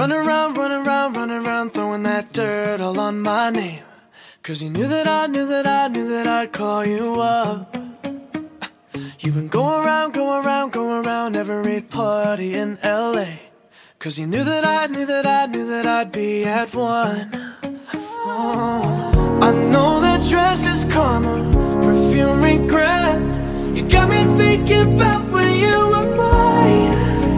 running around, throwing that dirt all on my name. 'Cause you knew that I knew that I'd call you up. You've been going around every party in LA. 'Cause you knew that I knew that I'd be at one. Oh, I know that dress is karma, perfume regret. You got me thinking about when you were mine.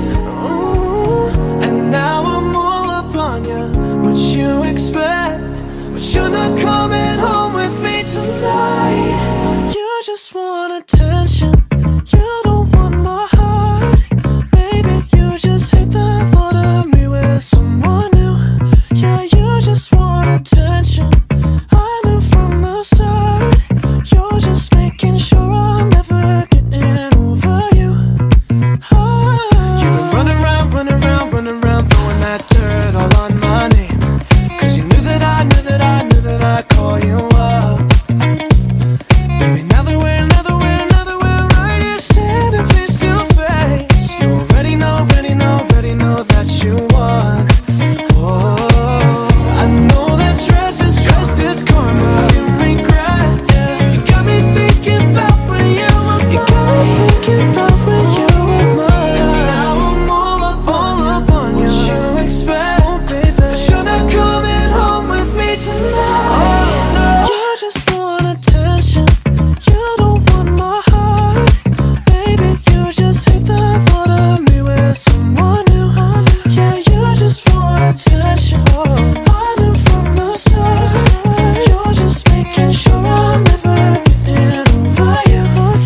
Oh, and now I'm all up on you. What you expect? But you're not coming home with me tonight. You just want attention. You don't want my heart. Maybe you just hate the thought of me with someone new. Yeah, you just want attention. I knew from the start. You're just making sure I'm never getting over you. You've been running around, throwing that dirt all on my name. 'Cause you knew that I knew that I'd call you up. Baby, now that we're right here standing face to face, you already know that you won. Oh, I know that dress is karma, you regret. You got me thinking about when you were mine. You got me thinking about when you were mine. Now I'm all up on you. What you expect? Oh, baby, but you're not coming home with me tonight. Oh, no. You just want attention. You don't want my heart. Baby, you just hate the thought of me with someone new. Yeah, you just want attention. I knew from the start. You're just making sure I'm never getting over you.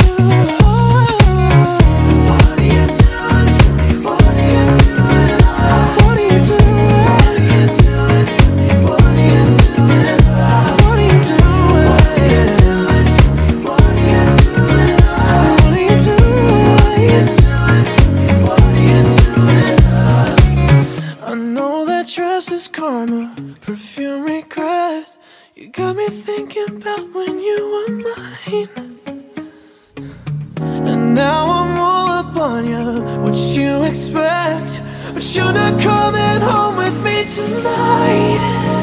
What are you doing to me? What are you doing? What are you doing? What are you doing to me? What are you doing? What are you doing? What are you doing to me? What are you doing? What are you doing? What are you doing to me? What are you doing? I know that dress is karma, perfume regret. You got me thinking about when you were mine. And now I'm all up on you. What you expect? But you're not coming home with me tonight.